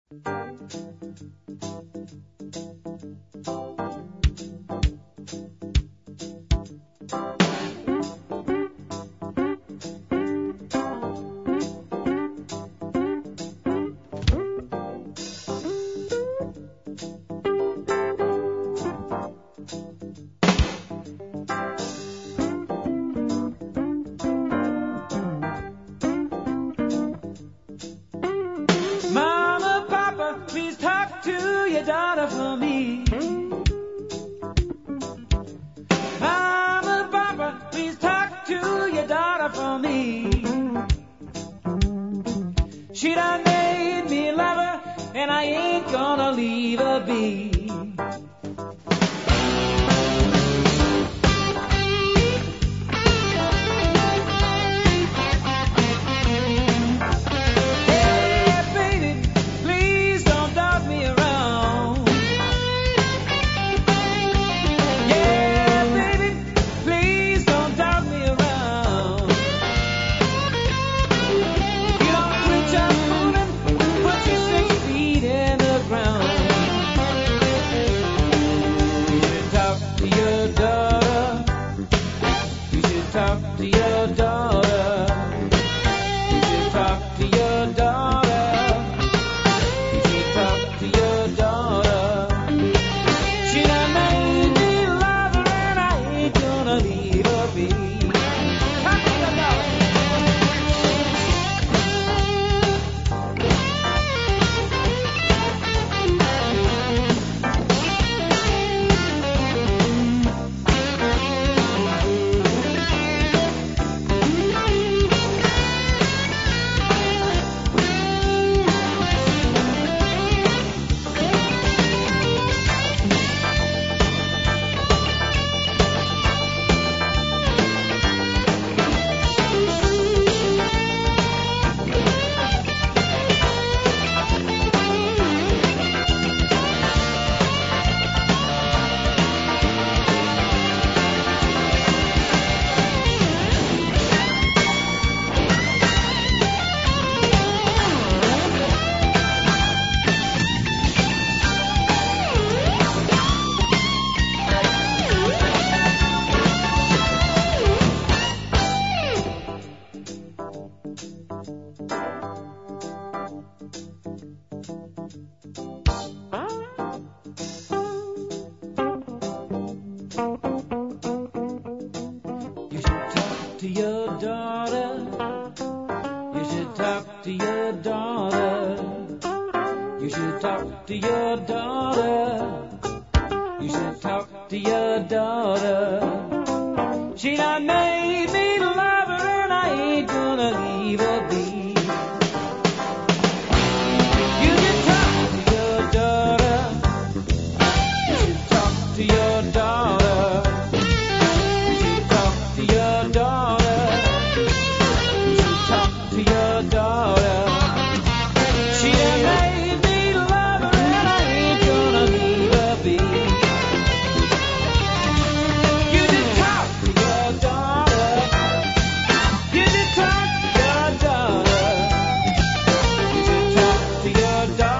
Mama, Papa, please talk to your daughter for me. Mama, Papa, please talk to your daughter for me. She done made me love her, and I ain't gonna leave her be. Yeah, baby, please don't dog me around. Yeah, baby, please don't dog me around. You don't quit just moving, put your 6 feet in the ground. You should talk to your daughter. You should talk to your daughter. You should talk to your daughter. You should talk to your daughter. She done made me love her, and I ain't gonna leave her be. Talk to your daughter. You should talk to your daughter. You should talk to your daughter. You should talk to your daughter. You should talk to your daughter. She done made me love her, and I ain't gonna leave her be. You should talk to your daughter. You should talk to your daughter. You should talk to your daughter. You should talk to your daughter. She done made me love her, and I ain't gonna leave her be. You should talk to your daughter. You should talk to your daughter. You should talk to your daughter.